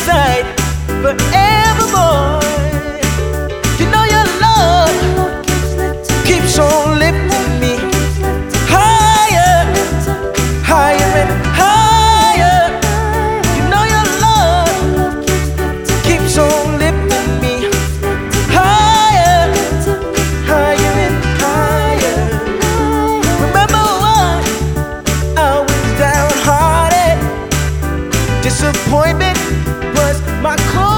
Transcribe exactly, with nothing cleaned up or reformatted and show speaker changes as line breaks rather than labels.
inside forevermore. You know your love keeps on lifting me higher, higher and higher. You know your love keeps on lifting me higher, higher and higher. Remember when I was downhearted, disappointment was my cause.